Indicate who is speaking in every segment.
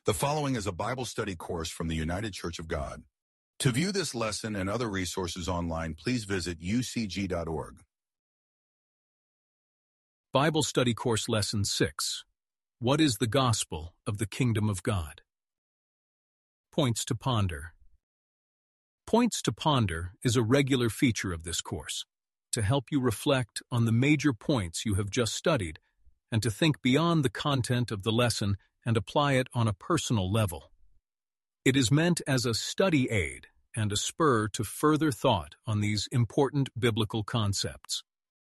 Speaker 1: The following is a Bible study course from the United Church of God. To view this lesson and other resources online, please visit ucg.org.
Speaker 2: Bible Study Course Lesson 6. What is the Gospel of the Kingdom of God? Points to Ponder. Points to Ponder is a regular feature of this course, to help you reflect on the major points you have just studied and to think beyond the content of the lesson and apply it on a personal level. It is meant as a study aid and a spur to further thought on these important biblical concepts.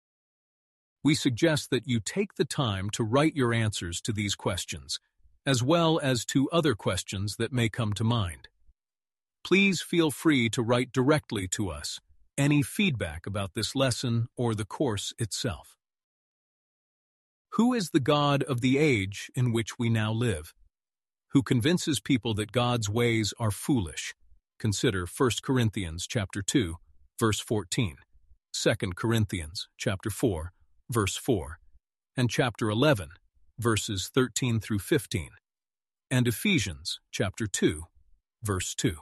Speaker 2: We suggest that you take the time to write your answers to these questions, as well as to other questions that may come to mind. Please feel free to write directly to us any feedback about this lesson or the course itself. Who is the God of the age in which we now live? Who convinces people that God's ways are foolish? Consider 1 Corinthians chapter 2, verse 14, 2 Corinthians chapter 4, verse 4, and chapter 11, verses 13 through 15, and Ephesians chapter 2, verse 2.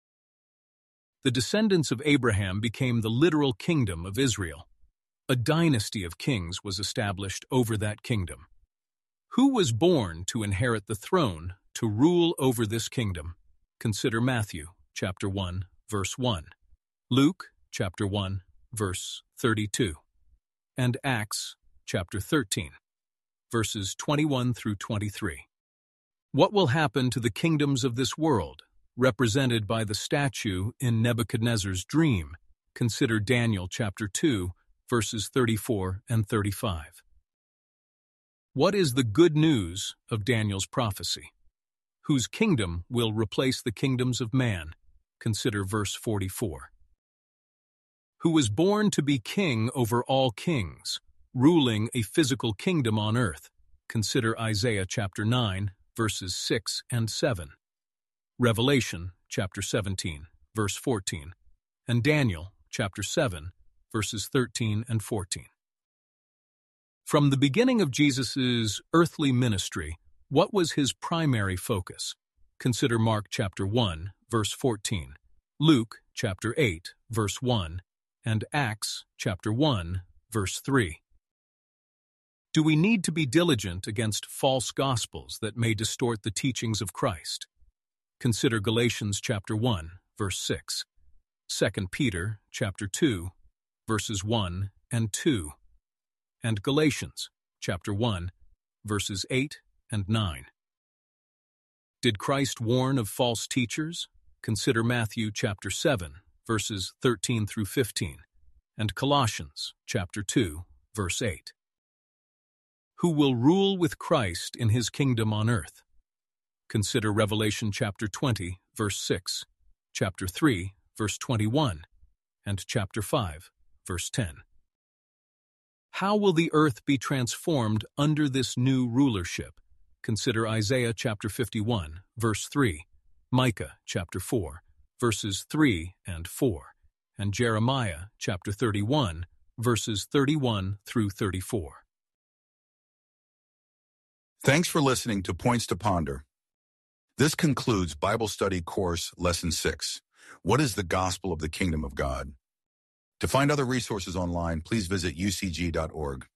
Speaker 2: The descendants of Abraham became the literal kingdom of Israel. A dynasty of kings was established over that kingdom. Who was born to inherit the throne to rule over this kingdom? Consider Matthew chapter 1, verse 1, Luke chapter 1, verse 32, and Acts chapter 13, verses 21 through 23. What will happen to the kingdoms of this world, represented by the statue in Nebuchadnezzar's dream? Consider Daniel chapter 2, verses 34 and 35. What is the good news of Daniel's prophecy? Whose kingdom will replace the kingdoms of man? Consider verse 44. Who was born to be king over all kings, ruling a physical kingdom on earth? Consider Isaiah chapter 9, verses 6 and 7. Revelation chapter 17, verse 14, and Daniel chapter 7, verses 13 and 14. From the beginning of Jesus' earthly ministry, what was his primary focus? Consider Mark chapter 1, verse 14, Luke chapter 8, verse 1, and Acts chapter 1, verse 3. Do we need to be diligent against false gospels that may distort the teachings of Christ? Consider Galatians chapter 1, verse 6, 2 Peter chapter 2, verses 1 and 2, and Galatians chapter 1, verses 8 and 9. Did Christ warn of false teachers? Consider Matthew chapter 7, verses 13 through 15, and Colossians chapter 2, verse 8. Who will rule with Christ in his kingdom on earth? Consider Revelation chapter 20, verse 6, chapter 3, verse 21, and chapter 5, verse 10. How will the earth be transformed under this new rulership? Consider Isaiah chapter 51, verse 3, Micah chapter 4, verses 3 and 4, and Jeremiah chapter 31, verses 31 through 34.
Speaker 1: Thanks for listening to Points to Ponder. This concludes Bible Study Course Lesson 6. What is the Gospel of the Kingdom of God? To find other resources online, please visit ucg.org.